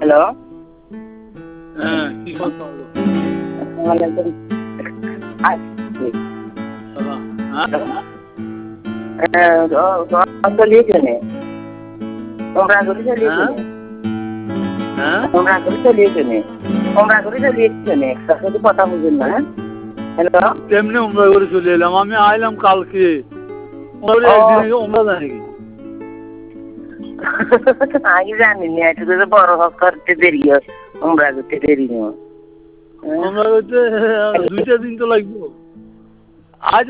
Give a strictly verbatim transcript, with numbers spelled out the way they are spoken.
hello হ্যাঁ কি কথা হলো চলিয়েছেনে তোমরা করে চলিয়েছেনে তোমরা করে চলিয়েছেনে তোমরা করে চলিয়েছেনে একসাথে কথা বুঝেন না হ্যালো তেমনি উমরা করে চলে এলাম আমি আইলাম কালকে উমরা জানি আগে জানিনি একটু করে বড় হক করতে দেরি হয় উমরা করতে দেরি নয় উমরা করতে দুইটা দিন তো লাগবে আজ